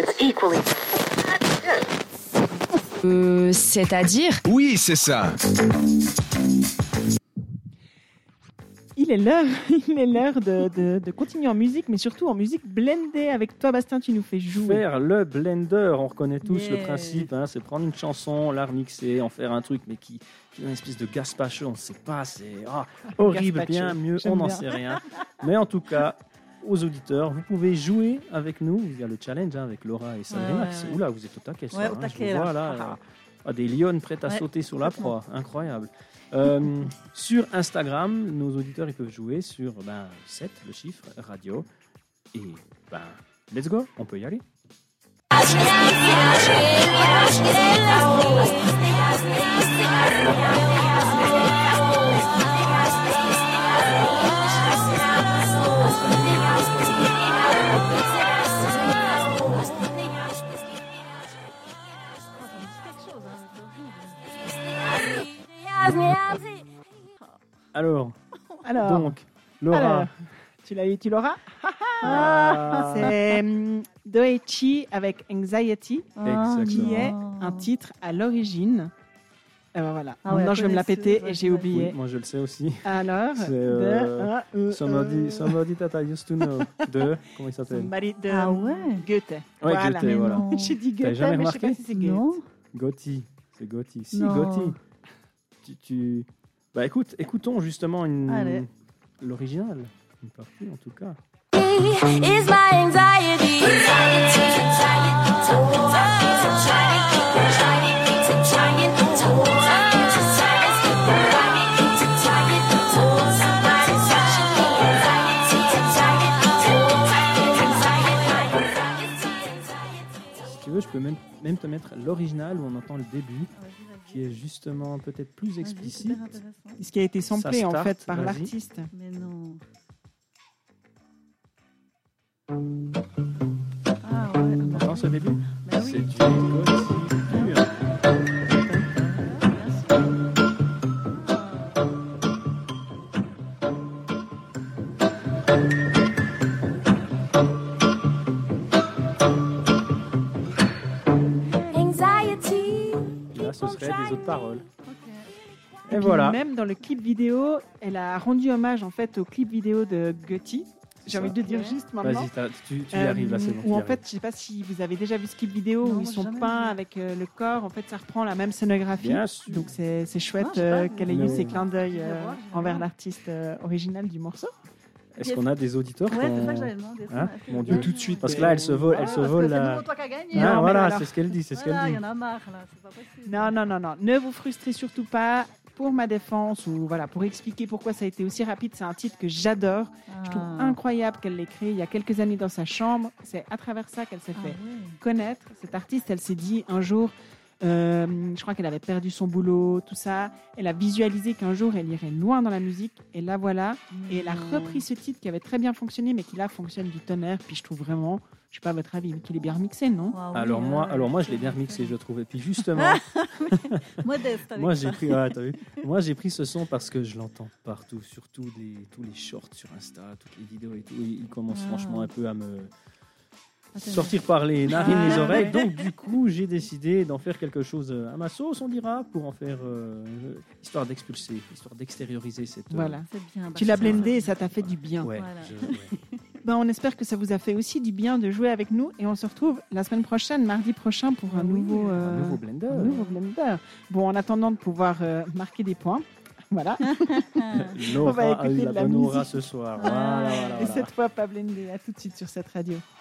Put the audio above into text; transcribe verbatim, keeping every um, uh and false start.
Euh, c'est-à-dire ? Oui, c'est ça. Il est l'heure, il est l'heure de, de, de continuer en musique, mais surtout en musique blendée. Avec toi, Bastien, tu nous fais jouer. Faire le blender, on reconnaît tous Yeah. le principe, hein, c'est prendre une chanson, la remixer, en faire un truc, mais qui, qui est une espèce de gazpacho, on ne sait pas, c'est ah, horrible, Gazpacho, bien mieux, j'aime on n'en bien. sait rien. Mais en tout cas, aux auditeurs, vous pouvez jouer avec nous, il y a le challenge hein, avec Laura et Sabrina. Ouais, ouais, ouais. Oula, vous êtes au taquet, ça, Ouais, au hein, taquet, je vous vois, là. là, euh, ah, des lionnes prêtes à Ouais, sauter sur la complètement. proie, incroyable. Euh, sur Instagram, nos auditeurs ils peuvent jouer sur ben, sept, le chiffre, radio. Et ben, let's go, on peut y aller. Alors, Alors, donc, Laura. alors, tu l'as eu, tu l'auras. Ah. C'est hum, Doechi avec Anxiety, Exactement. qui est un titre à l'origine. Euh, voilà. Ah ouais, Maintenant, je vais me la connaisseuse, péter ouais, et j'ai ouais. oublié. Oui, moi je le sais aussi. Alors, C'est, de, euh, ah, euh, Somebody, euh, somebody that I used to know. De, comment il s'appelle? somebody de Ah ouais. Goethe. Ouais, voilà. Goethe, voilà. non. J'ai dit T'as Goethe, jamais mais je sais pas remarqué si c'est Goethe. Non. Gotti. C'est Gotti. Si, Non. Gotti. Tu, tu... Bah écoute, écoutons justement une... Allez. l'original. Une partie en tout cas. Is my anxiety. Si tu veux, je peux même, même te mettre l'original où on entend le début, qui est justement peut-être plus explicite. Ce qui a été samplé Ça en start, fait par vas-y. l'artiste. Mais non. Ah ouais. On entend ce début? Bah C'est oui. du Gotti pur. Anxiety. Là, ce serait des autres paroles. Et Et puis voilà. même dans le clip vidéo, elle a rendu hommage en fait au clip vidéo de Gotti. J'ai Ça. envie de dire juste maintenant. Vas-y, t'as- tu, tu y Euh, arrives là, c'est bon. tu Où y en arrives. fait, je sais pas si vous avez déjà vu ce clip vidéo Non, où ils sont jamais peints vu. avec euh, le corps. En fait, ça reprend la même scénographie. Bien sûr. Donc c'est c'est chouette Non, je sais pas, euh, qu'elle ait eu mais- ces clins d'œil Je vais euh, voir, je vais envers voir. l'artiste euh, original du morceau. Est-ce qu'on a des auditeurs Ouais, qu'on- c'est ça que j'avais demandé. Hein ça. Mon Dieu, tout de suite. Parce que là, elle se vole, elle Ah, se parce que vole c'est la... nouveau toi qui as gagné. Hein, Non, mais voilà, alors- c'est ce qu'elle dit, c'est ce Voilà, qu'elle il y dit. en a marre là, c'est pas possible. Non, non, non, non. Ne vous frustrez surtout pas. Pour ma défense ou voilà pour expliquer pourquoi ça a été aussi rapide, c'est un titre que j'adore. Je trouve Ah. incroyable qu'elle l'ait créé il y a quelques années dans sa chambre. C'est à travers ça qu'elle s'est Ah fait ouais. connaître. Cette artiste, elle s'est dit un jour, euh, je crois qu'elle avait perdu son boulot, tout ça. Elle a visualisé qu'un jour elle irait loin dans la musique. Et là voilà. Et elle a Non. repris ce titre qui avait très bien fonctionné, mais qui là fonctionne du tonnerre. Puis je trouve vraiment, je sais pas votre avis, mais qu'il est bien remixé, non? Ah oui, Alors moi, ouais, alors moi, c'est je l'ai bien bien remixé, fait. je trouve. Et puis justement, Modeste avec moi ça. j'ai pris, ouais, t'as vu moi j'ai pris ce son parce que je l'entends partout, sur tous les tous les shorts sur Insta, toutes les vidéos et tout. Il il commence Ah. franchement un peu à me Ah, t'aimes sortir par les narines, Ah, les oreilles. ouais. Donc du coup, j'ai décidé d'en faire quelque chose à ma sauce, on dira, pour en faire euh, histoire d'expulser, histoire d'extérioriser cette. euh, Voilà. C'est bien. bah, Tu l'as c'est blendé ça. et ça t'a fait du bien. Ouais. Voilà. je- ouais. Ben, on espère que ça vous a fait aussi du bien de jouer avec nous et on se retrouve la semaine prochaine, mardi prochain, pour un Oui, nouveau, Un euh, nouveau blender. un nouveau blender. Bon, en attendant de pouvoir euh, marquer des points, voilà. Laura On va a eu écouter la de la bonne aura musique. ce soir. Voilà, voilà, Et voilà. cette fois, pas blendé. À tout de suite sur cette radio.